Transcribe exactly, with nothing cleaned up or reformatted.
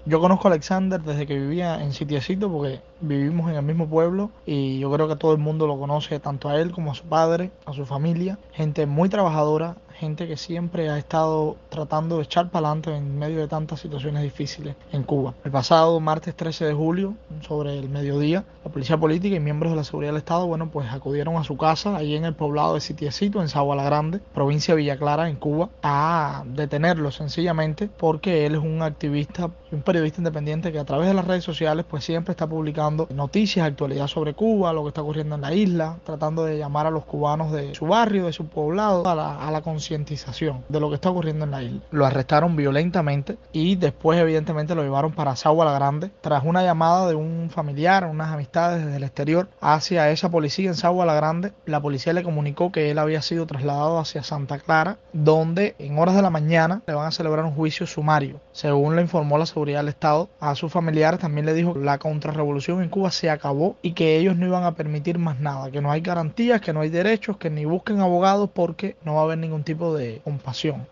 Yo conozco a Alexander desde que vivía en Sitiecito porque vivimos en el mismo pueblo y yo creo que todo el mundo lo conoce, tanto a él como a su padre, a su familia. Gente muy trabajadora, gente que siempre ha estado tratando de echar para adelante en medio de tantas situaciones difíciles en Cuba. El pasado martes trece de julio, sobre el mediodía, la policía política y miembros de la seguridad del Estado, bueno, pues acudieron a su casa, ahí en el poblado de Sitiecito, en Sabana Grande, provincia de Villa Clara, en Cuba, a detenerlo sencillamente porque él es un activista y un periodista independiente que a través de las redes sociales pues siempre está publicando noticias, actualidad sobre Cuba, lo que está ocurriendo en la isla, tratando de llamar a los cubanos de su barrio, de su poblado, a la, a la concientización de lo que está ocurriendo en la isla. Lo arrestaron violentamente y después evidentemente lo llevaron para Sagua la Grande tras una llamada de un familiar, unas amistades desde el exterior hacia esa policía en Sagua la Grande. La policía le comunicó que él había sido trasladado hacia Santa Clara, donde en horas de la mañana le van a celebrar un juicio sumario. Según le informó la seguridad del Estado, a sus familiares también le dijo que la contrarrevolución en Cuba se acabó y que ellos no iban a permitir más nada, que no hay garantías, que no hay derechos, que ni busquen abogados porque no va a haber ningún tipo de compasión.